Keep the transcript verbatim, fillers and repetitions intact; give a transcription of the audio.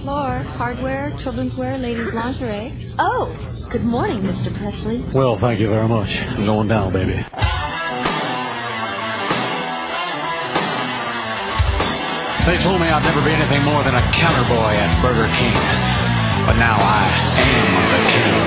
floor. Hardware, children's wear, ladies' lingerie. Oh, good morning, Mister Presley. Well, thank you very much. I'm going down, baby. They told me I'd never be anything more than a counter boy at Burger King. But now I am the king.